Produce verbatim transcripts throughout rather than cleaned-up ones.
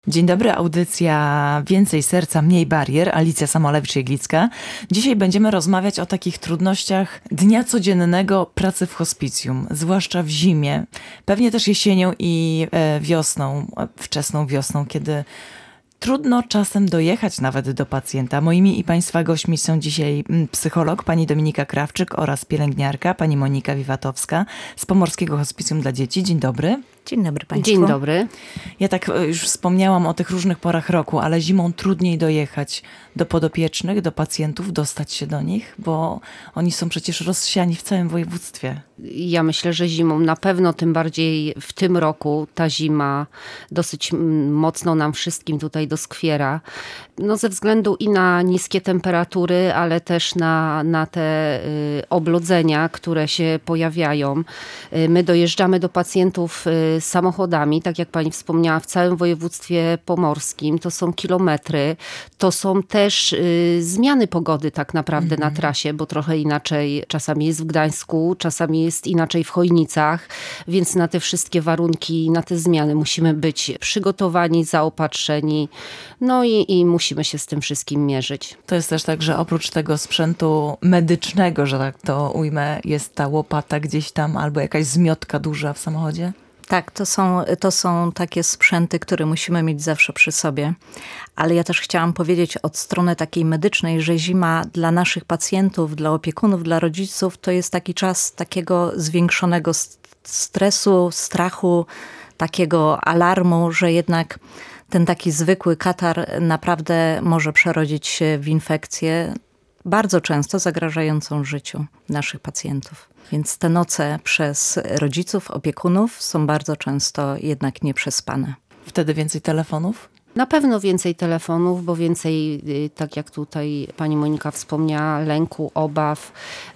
Dzień dobry, audycja Więcej Serca, Mniej Barier, Alicja Samolewicz-Jeglicka. Dzisiaj będziemy rozmawiać o takich trudnościach dnia codziennego pracy w hospicjum, zwłaszcza w zimie, pewnie też jesienią i wiosną, wczesną wiosną, kiedy trudno czasem dojechać nawet do pacjenta. Moimi i Państwa gośćmi są dzisiaj psycholog pani Dominika Krawczyk oraz pielęgniarka pani Monika Wiwatowska z Pomorskiego Hospicjum dla Dzieci. Dzień dobry. Dzień dobry Państwu. Dzień dobry. Ja tak już wspomniałam o tych różnych porach roku, ale zimą trudniej dojechać do podopiecznych, do pacjentów, dostać się do nich, bo oni są przecież rozsiani w całym województwie. Ja myślę, że zimą na pewno, tym bardziej w tym roku ta zima dosyć mocno nam wszystkim tutaj doskwiera. No ze względu i na niskie temperatury, ale też na, na te y, oblodzenia, które się pojawiają. Y, my dojeżdżamy do pacjentów y, samochodami, tak jak pani wspomniała, w całym województwie pomorskim. To są kilometry, to są też y, zmiany pogody tak naprawdę mm. na trasie, bo trochę inaczej czasami jest w Gdańsku, czasami jest inaczej w Chojnicach, więc na te wszystkie warunki, na te zmiany musimy być przygotowani, zaopatrzeni, no i, i musimy się z tym wszystkim mierzyć. To jest też tak, że oprócz tego sprzętu medycznego, że tak to ujmę, jest ta łopata gdzieś tam albo jakaś zmiotka duża w samochodzie? Tak, to są, to są takie sprzęty, które musimy mieć zawsze przy sobie. Ale ja też chciałam powiedzieć od strony takiej medycznej, że zima dla naszych pacjentów, dla opiekunów, dla rodziców to jest taki czas takiego zwiększonego stresu, strachu, takiego alarmu, że jednak ten taki zwykły katar naprawdę może przerodzić się w infekcję, bardzo często zagrażającą życiu naszych pacjentów. Więc te noce przez rodziców, opiekunów są bardzo często jednak nieprzespane. Wtedy więcej telefonów? Na pewno więcej telefonów, bo więcej, tak jak tutaj pani Monika wspomniała, lęku, obaw,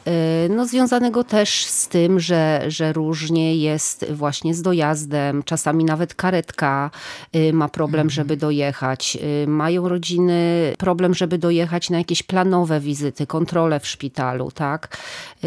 no związanego też z tym, że, że różnie jest właśnie z dojazdem. Czasami nawet karetka ma problem, żeby dojechać. Mają rodziny problem, żeby dojechać na jakieś planowe wizyty, kontrole w szpitalu, tak?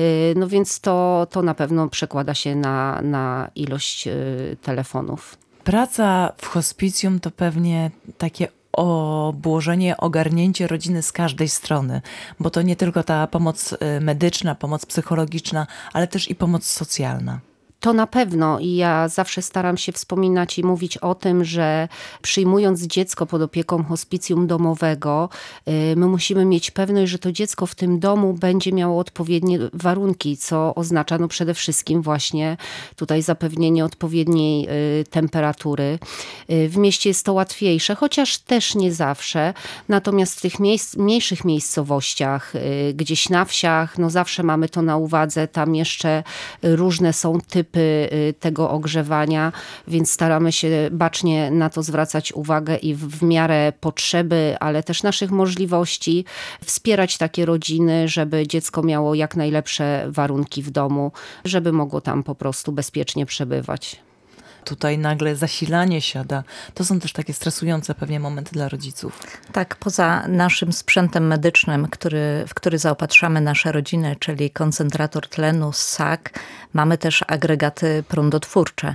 No więc to, to na pewno przekłada się na, na ilość telefonów. Praca w hospicjum to pewnie takie obłożenie, ogarnięcie rodziny z każdej strony, bo to nie tylko ta pomoc medyczna, pomoc psychologiczna, ale też i pomoc socjalna. To na pewno i ja zawsze staram się wspominać i mówić o tym, że przyjmując dziecko pod opieką hospicjum domowego, my musimy mieć pewność, że to dziecko w tym domu będzie miało odpowiednie warunki, co oznacza no przede wszystkim właśnie tutaj zapewnienie odpowiedniej temperatury. W mieście jest to łatwiejsze, chociaż też nie zawsze. Natomiast w tych miejsc, mniejszych miejscowościach, gdzieś na wsiach, no zawsze mamy to na uwadze, tam jeszcze różne są typy tego ogrzewania, więc staramy się bacznie na to zwracać uwagę i w, w miarę potrzeby, ale też naszych możliwości wspierać takie rodziny, żeby dziecko miało jak najlepsze warunki w domu, żeby mogło tam po prostu bezpiecznie przebywać. Tutaj nagle zasilanie siada. To są też takie stresujące pewnie momenty dla rodziców. Tak, poza naszym sprzętem medycznym, który, w który zaopatrzamy nasze rodziny, czyli koncentrator tlenu, ssak, mamy też agregaty prądotwórcze.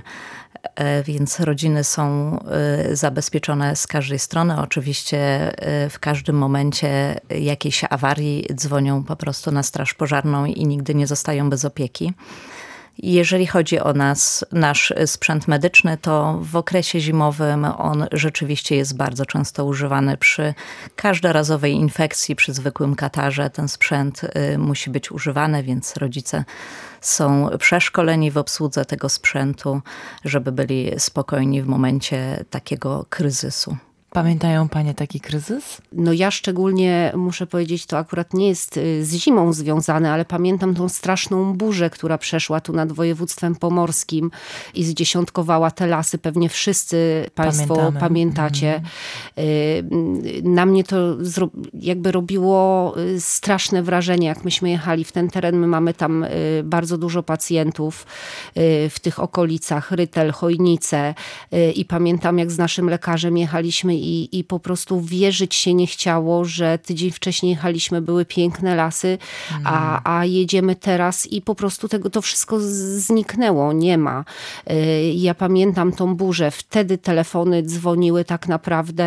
Więc rodziny są zabezpieczone z każdej strony. Oczywiście w każdym momencie jakiejś awarii dzwonią po prostu na straż pożarną i nigdy nie zostają bez opieki. Jeżeli chodzi o nas, nasz sprzęt medyczny, to w okresie zimowym on rzeczywiście jest bardzo często używany przy każdorazowej infekcji, przy zwykłym katarze. Ten sprzęt musi być używany, więc rodzice są przeszkoleni w obsłudze tego sprzętu, żeby byli spokojni w momencie takiego kryzysu. Pamiętają panie taki kryzys? No ja szczególnie muszę powiedzieć, to akurat nie jest z zimą związane, ale pamiętam tą straszną burzę, która przeszła tu nad województwem pomorskim i zdziesiątkowała te lasy. Pewnie wszyscy państwo Pamiętamy. pamiętacie. Mm. Na mnie to jakby robiło straszne wrażenie, jak myśmy jechali w ten teren. My mamy tam bardzo dużo pacjentów w tych okolicach, Rytel, Chojnice i pamiętam, jak z naszym lekarzem jechaliśmy i, i po prostu wierzyć się nie chciało, że tydzień wcześniej jechaliśmy, były piękne lasy, mm. a, a jedziemy teraz i po prostu tego to wszystko zniknęło, nie ma. Ja pamiętam tą burzę, wtedy telefony dzwoniły tak naprawdę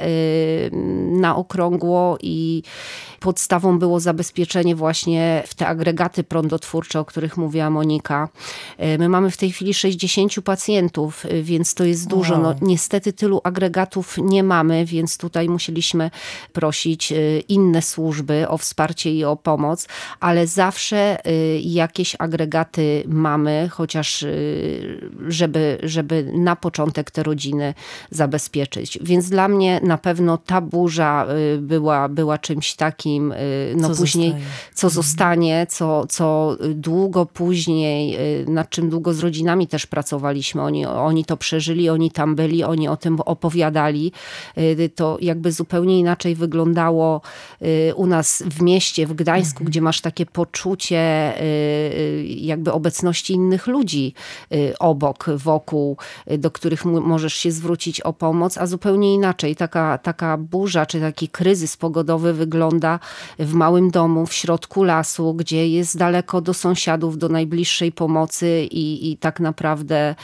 na okrągło i podstawą było zabezpieczenie właśnie w te agregaty prądotwórcze, o których mówiła Monika. My mamy w tej chwili sześćdziesięciu pacjentów, więc to jest dużo. Wow. No, niestety tylu agregatów nie mamy, więc tutaj musieliśmy prosić inne służby o wsparcie i o pomoc, ale zawsze jakieś agregaty mamy, chociaż żeby, żeby na początek te rodziny zabezpieczyć. Więc dla mnie na pewno ta burza była, była czymś takim, no co później, zostaje. co zostanie, co, co długo później, nad czym długo z rodzinami też pracowaliśmy. Oni, oni to przeżyli, oni tam byli, oni o tym opowiadali. To jakby zupełnie inaczej wyglądało u nas w mieście, w Gdańsku, mhm. gdzie masz takie poczucie jakby obecności innych ludzi obok, wokół, do których możesz się zwrócić o pomoc, a zupełnie inaczej. Taka, taka burza, czy taki kryzys pogodowy wygląda w małym domu, w środku lasu, gdzie jest daleko do sąsiadów, do najbliższej pomocy i, i tak naprawdę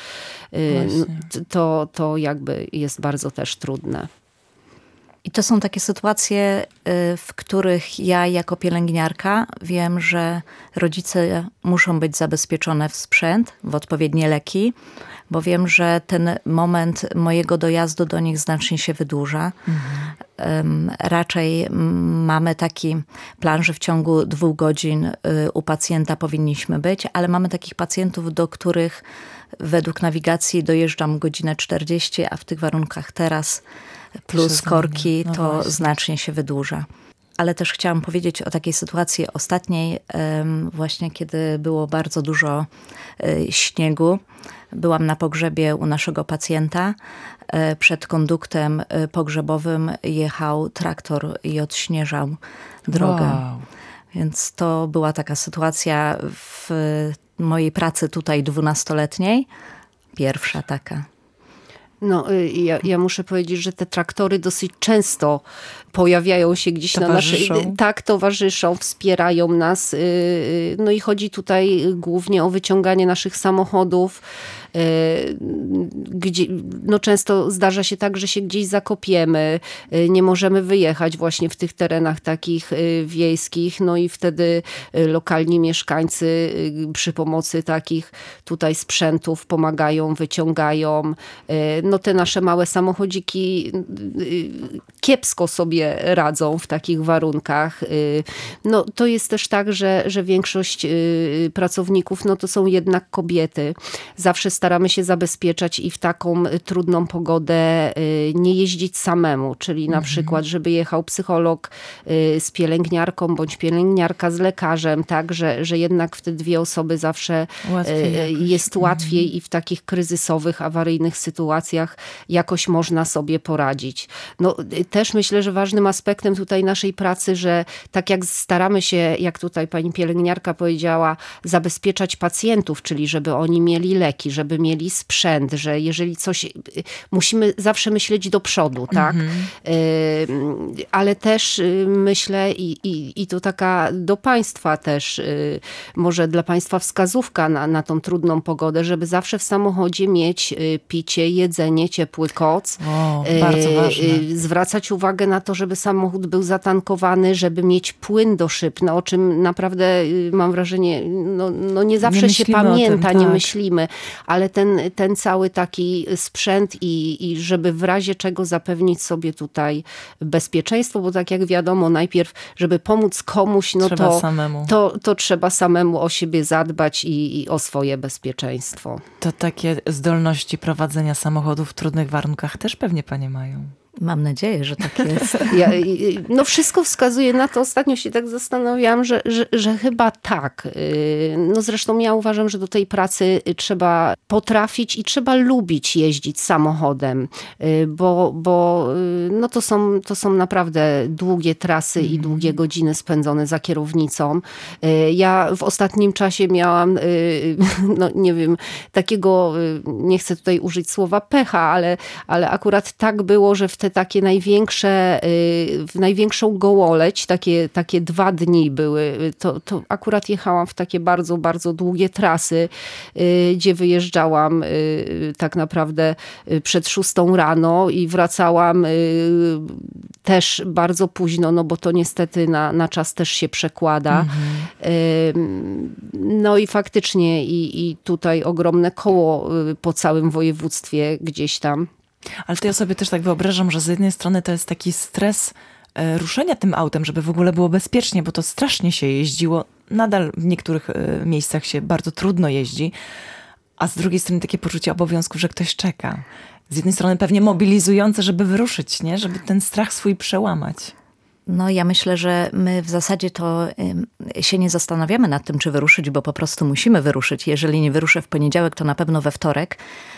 y, to, to jakby jest bardzo też trudne. I to są takie sytuacje, w których ja jako pielęgniarka wiem, że rodzice muszą być zabezpieczone w sprzęt, w odpowiednie leki, bo wiem, że ten moment mojego dojazdu do nich znacznie się wydłuża. Mhm. Raczej mamy taki plan, że w ciągu dwóch godzin u pacjenta powinniśmy być, ale mamy takich pacjentów, do których według nawigacji dojeżdżam godzinę czterdzieści, a w tych warunkach teraz plus korki no to właśnie. Znacznie się wydłuża. Ale też chciałam powiedzieć o takiej sytuacji ostatniej, właśnie kiedy było bardzo dużo śniegu. Byłam na pogrzebie u naszego pacjenta. Przed konduktem pogrzebowym jechał traktor i odśnieżał drogę. Wow. Więc to była taka sytuacja w mojej pracy tutaj dwunastoletniej. Pierwsza taka. No, ja, ja muszę powiedzieć, że te traktory dosyć często pojawiają się gdzieś towarzyszą. na naszej... Tak, towarzyszą, wspierają nas. No i chodzi tutaj głównie o wyciąganie naszych samochodów, gdzie no często zdarza się tak, że się gdzieś zakopiemy, nie możemy wyjechać właśnie w tych terenach takich wiejskich, no i wtedy lokalni mieszkańcy przy pomocy takich tutaj sprzętów pomagają, wyciągają. No te nasze małe samochodziki kiepsko sobie radzą w takich warunkach. No to jest też tak, że, że większość pracowników no to są jednak kobiety. Zawsze staramy się zabezpieczać i w taką trudną pogodę nie jeździć samemu, czyli na mhm. przykład, żeby jechał psycholog z pielęgniarką, bądź pielęgniarka z lekarzem, tak, że, że jednak w te dwie osoby zawsze łatwiej jest łatwiej mhm. i w takich kryzysowych, awaryjnych sytuacjach jakoś można sobie poradzić. No też myślę, że ważnym aspektem tutaj naszej pracy, że tak jak staramy się, jak tutaj pani pielęgniarka powiedziała, zabezpieczać pacjentów, czyli żeby oni mieli leki, żeby mieli sprzęt, że jeżeli coś, musimy zawsze myśleć do przodu, tak? Mhm. Ale też myślę i, i, i to taka do państwa też, może dla państwa wskazówka na, na tą trudną pogodę, żeby zawsze w samochodzie mieć picie, jedzenie, ciepły koc. O, bardzo ważne. Zwracać uwagę na to, żeby samochód był zatankowany, żeby mieć płyn do szyb, no, o czym naprawdę mam wrażenie, no, no nie zawsze nie się pamięta, tym, tak. nie myślimy, ale ten, ten cały taki sprzęt i, i żeby w razie czego zapewnić sobie tutaj bezpieczeństwo, bo tak jak wiadomo, najpierw, żeby pomóc komuś, no trzeba to, samemu. To, to trzeba samemu o siebie zadbać i, i o swoje bezpieczeństwo. To takie zdolności prowadzenia samochodu w trudnych warunkach też pewnie panie mają. Mam nadzieję, że tak jest. Ja, no wszystko wskazuje na to, ostatnio się tak zastanawiałam, że, że, że chyba tak. No zresztą ja uważam, że do tej pracy trzeba potrafić i trzeba lubić jeździć samochodem, bo, bo no to, są, to są naprawdę długie trasy i długie godziny spędzone za kierownicą. Ja w ostatnim czasie miałam, no nie wiem, takiego, nie chcę tutaj użyć słowa pecha, ale, ale akurat tak było, że wtedy te takie największe, w największą gołoleć, takie, takie dwa dni były. To, to akurat jechałam w takie bardzo, bardzo długie trasy, gdzie wyjeżdżałam tak naprawdę przed szóstą rano i wracałam też bardzo późno, no bo to niestety na, na czas też się przekłada. Mhm. No i faktycznie i, i tutaj ogromne koło po całym województwie gdzieś tam. Ale to ja sobie też tak wyobrażam, że z jednej strony to jest taki stres ruszenia tym autem, żeby w ogóle było bezpiecznie, bo to strasznie się jeździło. Nadal w niektórych miejscach się bardzo trudno jeździ, a z drugiej strony takie poczucie obowiązku, że ktoś czeka. Z jednej strony pewnie mobilizujące, żeby wyruszyć, nie? Żeby ten strach swój przełamać. No ja myślę, że my w zasadzie to się nie zastanawiamy nad tym, czy wyruszyć, bo po prostu musimy wyruszyć. Jeżeli nie wyruszę w poniedziałek, to na pewno we wtorek.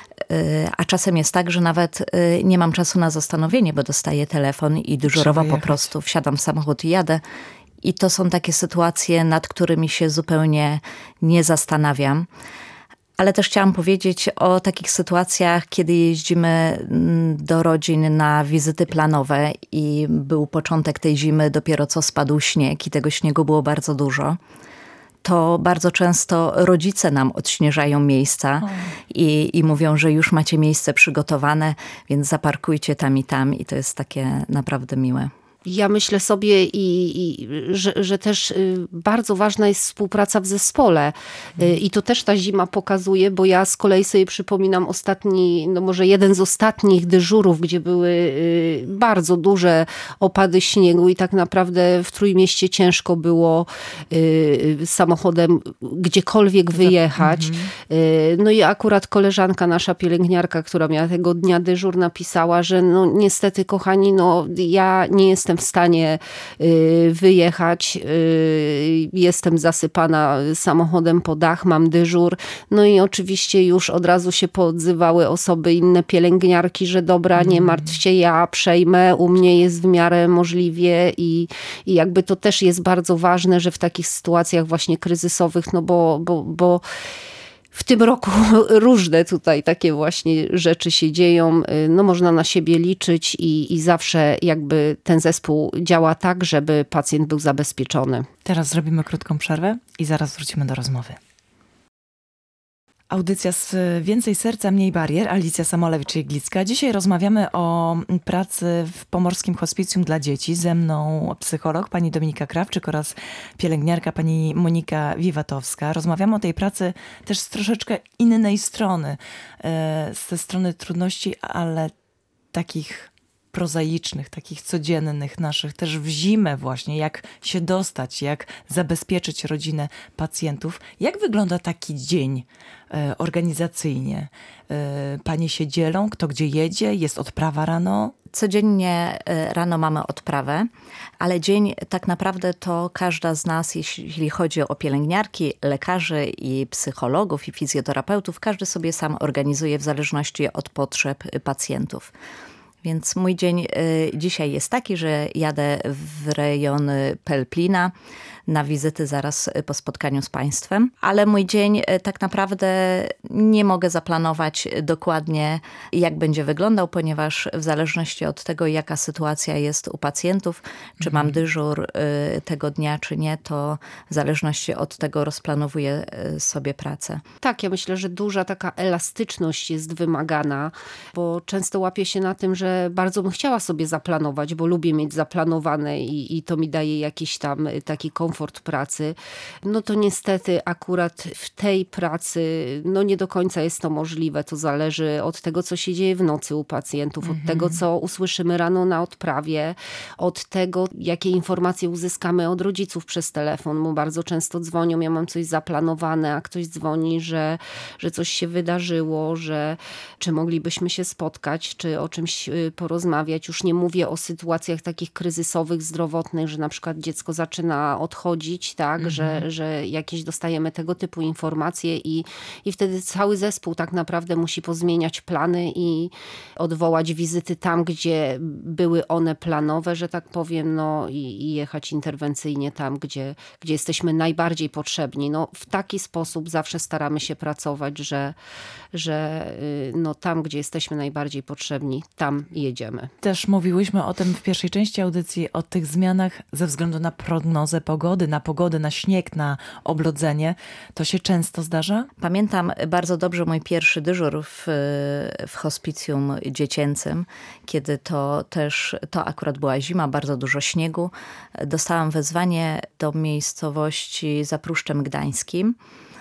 A czasem jest tak, że nawet nie mam czasu na zastanowienie, bo dostaję telefon i dyżurowo po prostu wsiadam w samochód i jadę. I to są takie sytuacje, nad którymi się zupełnie nie zastanawiam. Ale też chciałam powiedzieć o takich sytuacjach, kiedy jeździmy do rodzin na wizyty planowe i był początek tej zimy, dopiero co spadł śnieg i tego śniegu było bardzo dużo. To bardzo często rodzice nam odśnieżają miejsca i, i mówią, że już macie miejsce przygotowane, więc zaparkujcie tam i tam i to jest takie naprawdę miłe. Ja myślę sobie, i, i, że, że też bardzo ważna jest współpraca w zespole. I to też ta zima pokazuje, bo ja z kolei sobie przypominam ostatni, no może jeden z ostatnich dyżurów, gdzie były bardzo duże opady śniegu i tak naprawdę w Trójmieście ciężko było samochodem gdziekolwiek wyjechać. No i akurat koleżanka nasza, pielęgniarka, która miała tego dnia dyżur, napisała, że no niestety kochani, no ja nie jestem w stanie wyjechać. Jestem zasypana samochodem po dach, mam dyżur. No i oczywiście już od razu się poodzywały osoby, inne pielęgniarki, że dobra, nie martw się, ja przejmę, u mnie jest w miarę możliwie i, i jakby to też jest bardzo ważne, że w takich sytuacjach właśnie kryzysowych, no bo, bo, bo w tym roku różne tutaj takie właśnie rzeczy się dzieją. No można na siebie liczyć i, i zawsze jakby ten zespół działa tak, żeby pacjent był zabezpieczony. Teraz zrobimy krótką przerwę i zaraz wrócimy do rozmowy. Audycja z Więcej Serca, Mniej Barier. Alicja Samolewicz-Jeglicka. Dzisiaj rozmawiamy o pracy w Pomorskim Hospicjum dla Dzieci. Ze mną psycholog, pani Dominika Krawczyk oraz pielęgniarka, pani Monika Wiwatowska. Rozmawiamy o tej pracy też z troszeczkę innej strony. Ze strony trudności, ale takich prozaicznych, takich codziennych naszych, też w zimę właśnie, jak się dostać, jak zabezpieczyć rodzinę pacjentów. Jak wygląda taki dzień e, organizacyjnie? E, panie się dzielą, kto gdzie jedzie, jest odprawa rano? Codziennie rano mamy odprawę, ale dzień tak naprawdę to każda z nas, jeśli chodzi o pielęgniarki, lekarzy i psychologów i fizjoterapeutów, każdy sobie sam organizuje w zależności od potrzeb pacjentów. Więc mój dzień y, dzisiaj jest taki, że jadę w rejon Pelplina na wizyty zaraz po spotkaniu z państwem. Ale mój dzień y, tak naprawdę nie mogę zaplanować dokładnie, jak będzie wyglądał, ponieważ w zależności od tego, jaka sytuacja jest u pacjentów, czy mhm. mam dyżur y, tego dnia, czy nie, to w zależności od tego rozplanowuję y, sobie pracę. Tak, ja myślę, że duża taka elastyczność jest wymagana, bo często łapię się na tym, że bardzo bym chciała sobie zaplanować, bo lubię mieć zaplanowane i, i to mi daje jakiś tam taki komfort pracy. No to niestety akurat w tej pracy no nie do końca jest to możliwe. To zależy od tego, co się dzieje w nocy u pacjentów, mhm. od tego, co usłyszymy rano na odprawie, od tego, jakie informacje uzyskamy od rodziców przez telefon, bo bardzo często dzwonią, ja mam coś zaplanowane, a ktoś dzwoni, że, że coś się wydarzyło, że czy moglibyśmy się spotkać, czy o czymś porozmawiać. Już nie mówię o sytuacjach takich kryzysowych, zdrowotnych, że na przykład dziecko zaczyna odchodzić odchodzić, tak, mhm. że, że jakieś dostajemy tego typu informacje i, i wtedy cały zespół tak naprawdę musi pozmieniać plany i odwołać wizyty tam, gdzie były one planowe, że tak powiem, no i, i jechać interwencyjnie tam, gdzie, gdzie jesteśmy najbardziej potrzebni. No, w taki sposób zawsze staramy się pracować, że, że no, tam, gdzie jesteśmy najbardziej potrzebni, tam jedziemy. Też mówiłyśmy o tym w pierwszej części audycji, o tych zmianach ze względu na prognozę pogody, na pogodę, na śnieg, na oblodzenie. To się często zdarza? Pamiętam bardzo dobrze mój pierwszy dyżur w, w hospicjum dziecięcym, kiedy to też, to akurat była zima, bardzo dużo śniegu. Dostałam wezwanie do miejscowości za Pruszczem Gdańskim.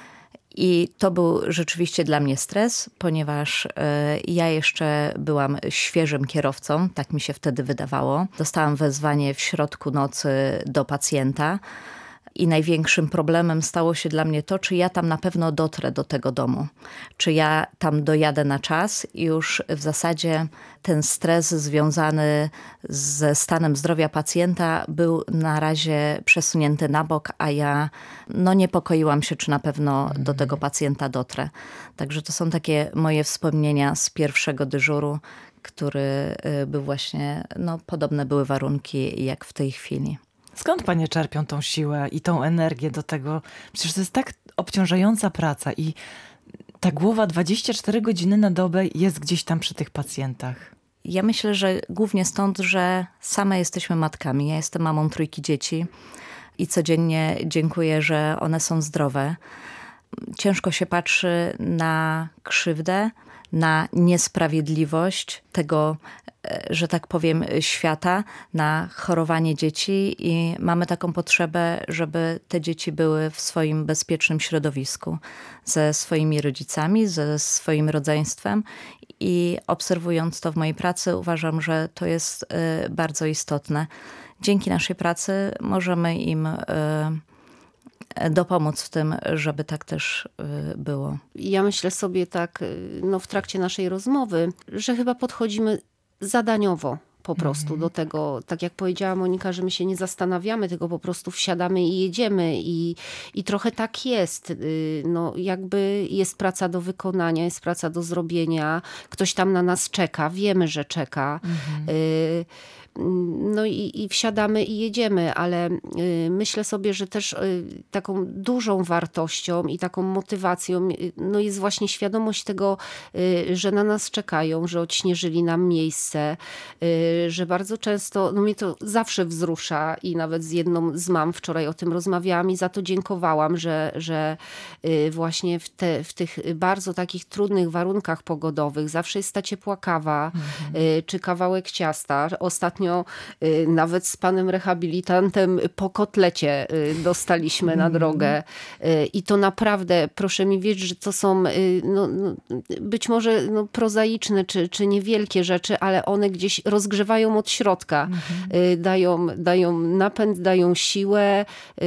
I to był rzeczywiście dla mnie stres, ponieważ ja jeszcze byłam świeżym kierowcą, tak mi się wtedy wydawało. Dostałam wezwanie w środku nocy do pacjenta i największym problemem stało się dla mnie to, czy ja tam na pewno dotrę do tego domu. Czy ja tam dojadę na czas i już w zasadzie ten stres związany ze stanem zdrowia pacjenta był na razie przesunięty na bok, a ja no niepokoiłam się, czy na pewno do tego pacjenta dotrę. Także to są takie moje wspomnienia z pierwszego dyżuru, który był właśnie, no podobne były warunki jak w tej chwili. Skąd panie czerpią tą siłę i tą energię do tego? Przecież to jest tak obciążająca praca i ta głowa dwadzieścia cztery godziny na dobę jest gdzieś tam przy tych pacjentach. Ja myślę, że głównie stąd, że same jesteśmy matkami. Ja jestem mamą trójki dzieci i codziennie dziękuję, że one są zdrowe. Ciężko się patrzy na krzywdę, na niesprawiedliwość tego, że tak powiem, świata, na chorowanie dzieci i mamy taką potrzebę, żeby te dzieci były w swoim bezpiecznym środowisku ze swoimi rodzicami, ze swoim rodzeństwem i obserwując to w mojej pracy uważam, że to jest bardzo istotne. Dzięki naszej pracy możemy im dopomóc w tym, żeby tak też było. Ja myślę sobie tak, no w trakcie naszej rozmowy, że chyba podchodzimy zadaniowo po prostu mm. do tego, tak jak powiedziała Monika, że my się nie zastanawiamy, tylko po prostu wsiadamy i jedziemy i, i trochę tak jest. No jakby jest praca do wykonania, jest praca do zrobienia, ktoś tam na nas czeka, wiemy, że czeka. Mm. Y No i, i wsiadamy i jedziemy, ale y, myślę sobie, że też y, taką dużą wartością i taką motywacją y, no jest właśnie świadomość tego, y, że na nas czekają, że odśnieżyli nam miejsce, y, że bardzo często, no mnie to zawsze wzrusza i nawet z jedną z mam wczoraj o tym rozmawiałam i za to dziękowałam, że, że y, właśnie w, te, w tych bardzo takich trudnych warunkach pogodowych zawsze jest ta ciepła kawa, mhm. y, czy kawałek ciasta. Ostatnio nawet z panem rehabilitantem po kotlecie dostaliśmy na drogę. I to naprawdę, proszę mi wierzyć, że to są no, no, być może no, prozaiczne czy, czy niewielkie rzeczy, ale one gdzieś rozgrzewają od środka. Mhm. Dają, dają napęd, dają siłę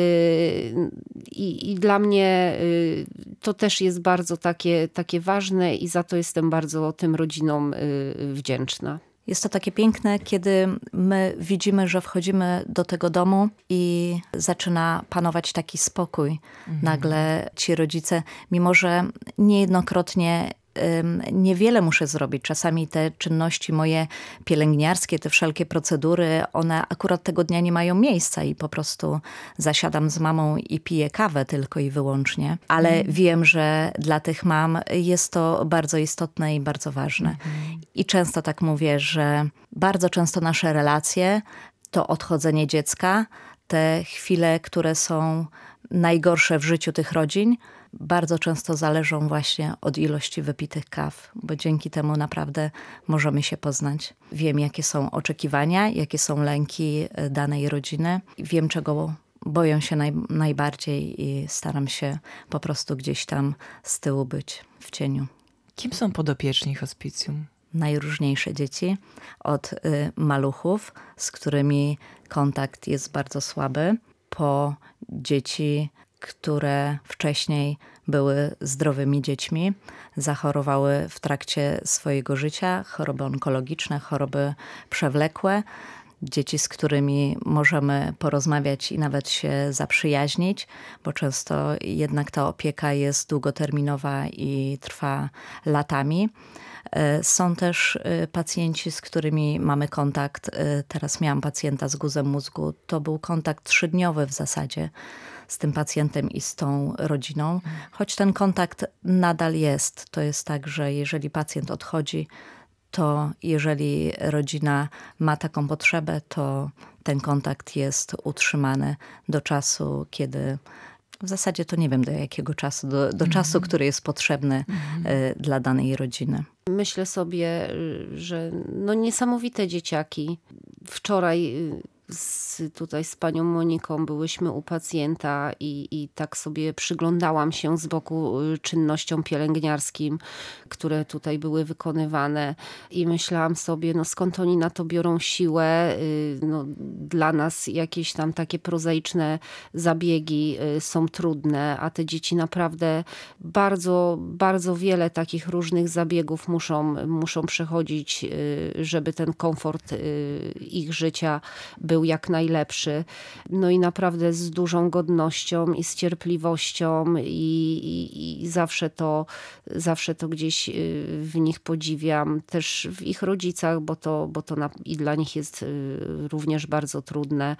i, i dla mnie to też jest bardzo takie, takie ważne i za to jestem bardzo tym rodzinom wdzięczna. Jest to takie piękne, kiedy my widzimy, że wchodzimy do tego domu i zaczyna panować taki spokój. Mhm. Nagle ci rodzice, mimo że niejednokrotnie niewiele muszę zrobić. Czasami te czynności moje pielęgniarskie, te wszelkie procedury, one akurat tego dnia nie mają miejsca i po prostu zasiadam z mamą i piję kawę tylko i wyłącznie. Ale mm. wiem, że dla tych mam jest to bardzo istotne i bardzo ważne. Mm. I często tak mówię, że bardzo często nasze relacje to odchodzenie dziecka, te chwile, które są najgorsze w życiu tych rodzin, bardzo często zależą właśnie od ilości wypitych kaw, bo dzięki temu naprawdę możemy się poznać. Wiem, jakie są oczekiwania, jakie są lęki danej rodziny. Wiem, czego boją się naj, najbardziej i staram się po prostu gdzieś tam z tyłu być, w cieniu. Kim są podopieczni hospicjum? Najróżniejsze dzieci, od y, maluchów, z którymi kontakt jest bardzo słaby, po dzieci, które wcześniej były zdrowymi dziećmi, zachorowały w trakcie swojego życia, choroby onkologiczne, choroby przewlekłe, dzieci, z którymi możemy porozmawiać i nawet się zaprzyjaźnić, bo często jednak ta opieka jest długoterminowa i trwa latami. Są też pacjenci, z którymi mamy kontakt. Teraz miałam pacjenta z guzem mózgu. To był kontakt trzydniowy w zasadzie z tym pacjentem i z tą rodziną, choć ten kontakt nadal jest. To jest tak, że jeżeli pacjent odchodzi, to jeżeli rodzina ma taką potrzebę, to ten kontakt jest utrzymany do czasu, kiedy w zasadzie to nie wiem do jakiego czasu, do, do mm. czasu, który jest potrzebny mm. y, dla danej rodziny. Myślę sobie, że no niesamowite dzieciaki. Wczoraj z, tutaj z panią Moniką byłyśmy u pacjenta i, i tak sobie przyglądałam się z boku czynnościom pielęgniarskim, które tutaj były wykonywane i myślałam sobie, no skąd oni na to biorą siłę. No, dla nas jakieś tam takie prozaiczne zabiegi są trudne, a te dzieci naprawdę bardzo, bardzo wiele takich różnych zabiegów muszą, muszą przechodzić, żeby ten komfort ich życia był jak najlepszy. No i naprawdę z dużą godnością i z cierpliwością i, i, i zawsze to, zawsze to gdzieś w nich podziwiam. Też w ich rodzicach, bo to, bo to na, i dla nich jest również bardzo trudne.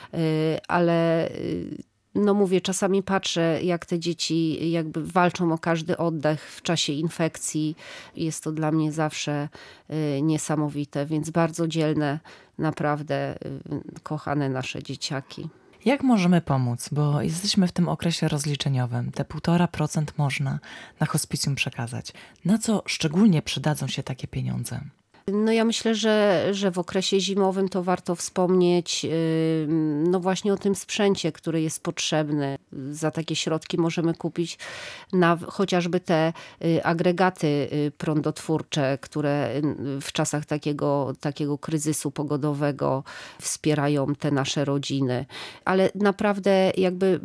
Ale no mówię, czasami patrzę, jak te dzieci jakby walczą o każdy oddech w czasie infekcji. Jest to dla mnie zawsze niesamowite, więc bardzo dzielne, naprawdę kochane nasze dzieciaki. Jak możemy pomóc? Bo jesteśmy w tym okresie rozliczeniowym. Te półtora procent można na hospicjum przekazać. Na co szczególnie przydadzą się takie pieniądze? No ja myślę, że, że w okresie zimowym to warto wspomnieć no właśnie o tym sprzęcie, który jest potrzebny. Za takie środki możemy kupić na, chociażby te agregaty prądotwórcze, które w czasach takiego, takiego kryzysu pogodowego wspierają te nasze rodziny. Ale naprawdę jakby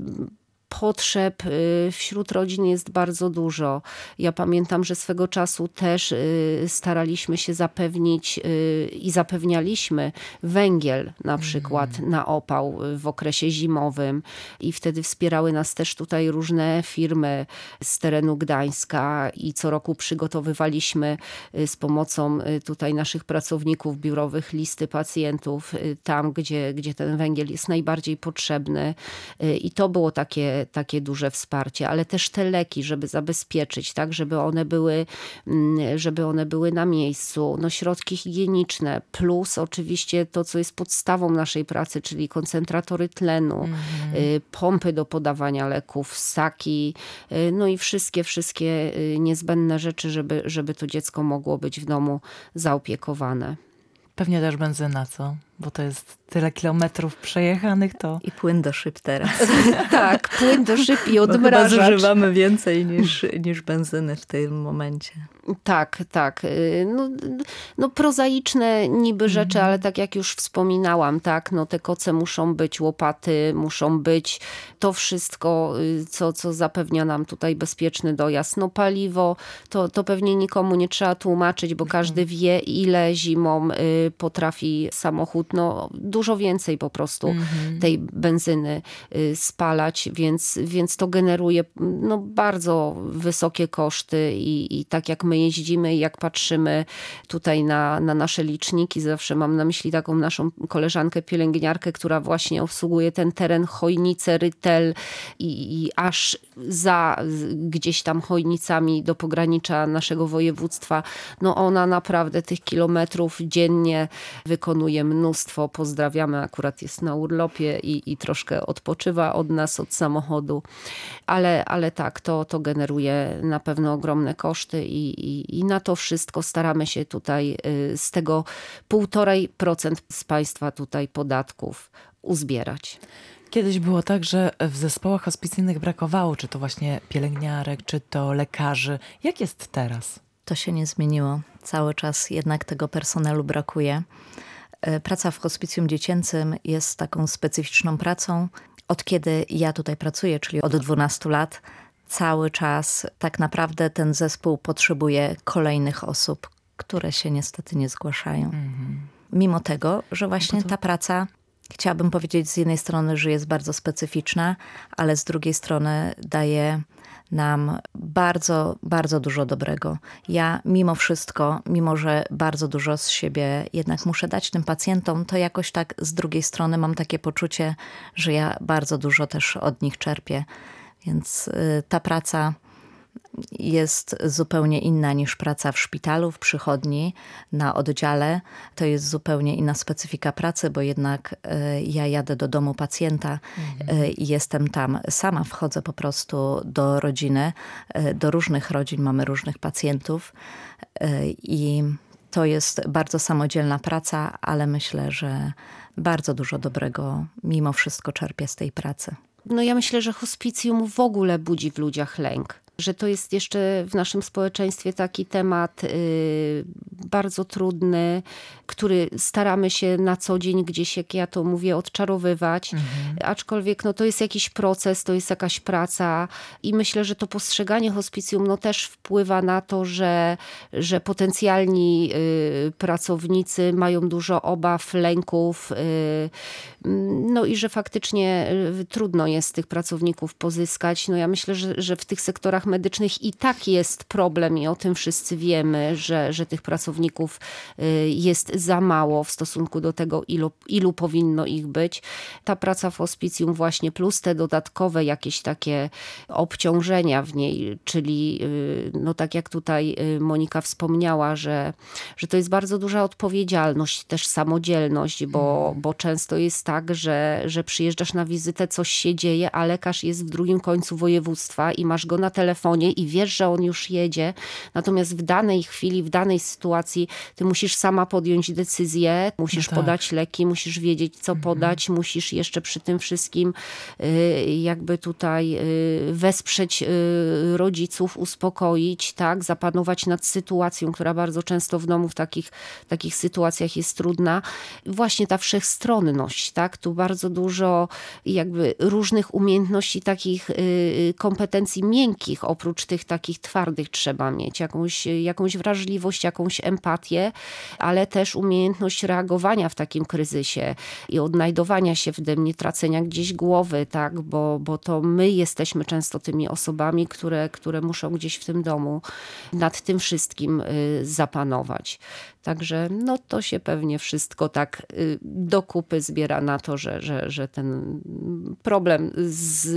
potrzeb wśród rodzin jest bardzo dużo. Ja pamiętam, że swego czasu też staraliśmy się zapewnić i zapewnialiśmy węgiel na przykład mm. na opał w okresie zimowym i wtedy wspierały nas też tutaj różne firmy z terenu Gdańska i co roku przygotowywaliśmy z pomocą tutaj naszych pracowników biurowych listy pacjentów tam, gdzie, gdzie ten węgiel jest najbardziej potrzebny i to było takie takie duże wsparcie, ale też te leki, żeby zabezpieczyć, tak, żeby one były, żeby one były na miejscu. No, środki higieniczne, plus oczywiście to, co jest podstawą naszej pracy, czyli koncentratory tlenu, mm-hmm. pompy do podawania leków, ssaki, no i wszystkie, wszystkie niezbędne rzeczy, żeby, żeby to dziecko mogło być w domu zaopiekowane. Pewnie też benzyna, co? Bo to jest tyle kilometrów przejechanych, to... I płyn do szyb teraz. Tak, płyn do szyb i odmrażacz. Chyba zużywamy więcej niż, niż benzyny w tym momencie. Tak, tak. No, no prozaiczne niby rzeczy, mm. ale tak jak już wspominałam, tak, no te koce muszą być, łopaty muszą być, to wszystko, co, co zapewnia nam tutaj bezpieczny dojazd. No paliwo, to, to pewnie nikomu nie trzeba tłumaczyć, bo każdy wie, ile zimą potrafi samochód, no dużo więcej po prostu mm-hmm. tej benzyny spalać, więc, więc to generuje no, bardzo wysokie koszty i, i tak jak my jeździmy i jak patrzymy tutaj na, na nasze liczniki, zawsze mam na myśli taką naszą koleżankę pielęgniarkę, która właśnie obsługuje ten teren Chojnice, Rytel i, i aż za gdzieś tam Chojnicami do pogranicza naszego województwa. No ona naprawdę tych kilometrów dziennie wykonuje mnóstwo. Pozdrawiamy, akurat jest na urlopie i, i troszkę odpoczywa od nas, od samochodu. Ale, ale tak, to, to generuje na pewno ogromne koszty i, i, i na to wszystko staramy się tutaj z tego półtorej procent z państwa tutaj podatków uzbierać. Kiedyś było tak, że w zespołach hospicyjnych brakowało, czy to właśnie pielęgniarek, czy to lekarzy. Jak jest teraz? To się nie zmieniło. Cały czas jednak tego personelu brakuje. Praca w hospicjum dziecięcym jest taką specyficzną pracą. Od kiedy ja tutaj pracuję, czyli od dwunastu lat, cały czas tak naprawdę ten zespół potrzebuje kolejnych osób, które się niestety nie zgłaszają. Mm-hmm. Mimo tego, że właśnie ta praca, chciałabym powiedzieć, z jednej strony, że jest bardzo specyficzna, ale z drugiej strony daje nam bardzo, bardzo dużo dobrego. Ja mimo wszystko, mimo że bardzo dużo z siebie jednak muszę dać tym pacjentom, to jakoś tak z drugiej strony mam takie poczucie, że ja bardzo dużo też od nich czerpię. Więc y, ta praca jest zupełnie inna niż praca w szpitalu, w przychodni, na oddziale. To jest zupełnie inna specyfika pracy, bo jednak y, ja jadę do domu pacjenta i y, jestem tam sama, wchodzę po prostu do rodziny, y, do różnych rodzin, mamy różnych pacjentów y, i to jest bardzo samodzielna praca, ale myślę, że bardzo dużo dobrego mimo wszystko czerpię z tej pracy. No ja myślę, że hospicjum w ogóle budzi w ludziach lęk. Że to jest jeszcze w naszym społeczeństwie taki temat y, bardzo trudny, który staramy się na co dzień gdzieś, jak ja to mówię, odczarowywać. Mhm. Aczkolwiek no, to jest jakiś proces, to jest jakaś praca i myślę, że to postrzeganie hospicjum no, też wpływa na to, że, że potencjalni y, pracownicy mają dużo obaw, lęków, y, no i że faktycznie y, trudno jest tych pracowników pozyskać. No ja myślę, że, że w tych sektorach medycznych i tak jest problem i o tym wszyscy wiemy, że, że tych pracowników jest za mało w stosunku do tego, ilu, ilu powinno ich być. Ta praca w hospicjum właśnie plus te dodatkowe jakieś takie obciążenia w niej, czyli no tak jak tutaj Monika wspomniała, że, że to jest bardzo duża odpowiedzialność, też samodzielność, bo, bo często jest tak, że, że przyjeżdżasz na wizytę, coś się dzieje, a lekarz jest w drugim końcu województwa i masz go na telefonie i wiesz, że on już jedzie. Natomiast w danej chwili, w danej sytuacji ty musisz sama podjąć decyzję, musisz no tak. podać leki, musisz wiedzieć, co mhm. podać, musisz jeszcze przy tym wszystkim jakby tutaj wesprzeć rodziców, uspokoić, tak, zapanować nad sytuacją, która bardzo często w domu w takich, takich sytuacjach jest trudna. Właśnie ta wszechstronność, tak, tu bardzo dużo jakby różnych umiejętności, takich kompetencji miękkich, oprócz tych takich twardych trzeba mieć jakąś, jakąś wrażliwość, jakąś empatię, ale też umiejętność reagowania w takim kryzysie i odnajdowania się w tym, nie tracenia gdzieś głowy, tak, bo, bo to my jesteśmy często tymi osobami, które, które muszą gdzieś w tym domu nad tym wszystkim zapanować. Także no to się pewnie wszystko tak do kupy zbiera na to, że, że, że ten problem z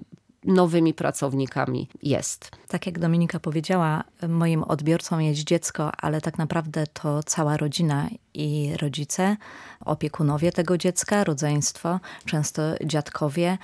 nowymi pracownikami jest. Tak jak Dominika powiedziała, moim odbiorcą jest dziecko, ale tak naprawdę to cała rodzina i rodzice, opiekunowie tego dziecka, rodzeństwo, często dziadkowie.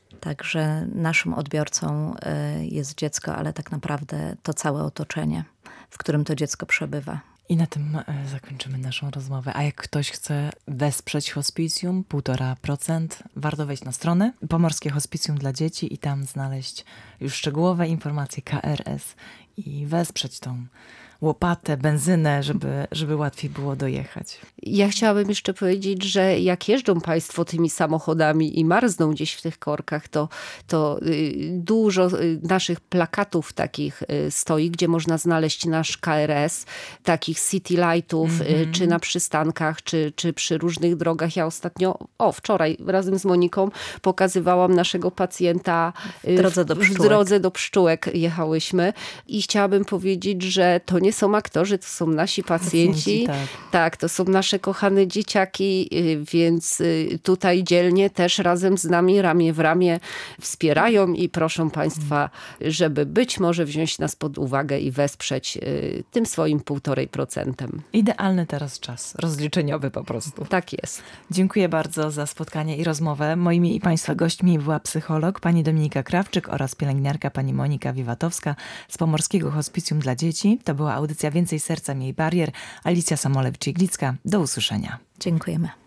Także naszym odbiorcą jest dziecko, ale tak naprawdę to całe otoczenie, w którym to dziecko przebywa. I na tym zakończymy naszą rozmowę. A jak ktoś chce wesprzeć hospicjum, półtora procent, warto wejść na stronę Pomorskie Hospicjum dla Dzieci i tam znaleźć już szczegółowe informacje K R S i wesprzeć tą łopatę, benzynę, żeby, żeby łatwiej było dojechać. Ja chciałabym jeszcze powiedzieć, że jak jeżdżą Państwo tymi samochodami i marzną gdzieś w tych korkach, to, to dużo naszych plakatów takich stoi, gdzie można znaleźć nasz K R S, takich city lightów, mm-hmm. czy na przystankach, czy, czy przy różnych drogach. Ja ostatnio, o wczoraj razem z Moniką pokazywałam naszego pacjenta w drodze do pszczółek. W drodze do pszczółek jechałyśmy i chciałabym powiedzieć, że to nie są aktorzy, to są nasi pacjenci. pacjenci tak. tak, to są nasze kochane dzieciaki, więc tutaj dzielnie też razem z nami ramię w ramię wspierają i proszę Państwa, żeby być może wziąć nas pod uwagę i wesprzeć tym swoim półtorej procentem. Idealny teraz czas, rozliczeniowy po prostu. Tak jest. Dziękuję bardzo za spotkanie i rozmowę. Moimi i Państwa gośćmi była psycholog pani Dominika Krawczyk oraz pielęgniarka pani Monika Wiwatowska z Pomorskiego Hospicjum dla Dzieci. To była audycja Więcej serca, mniej barier. Alicja Samolewicz-Jeglicka. Do usłyszenia. Dziękujemy.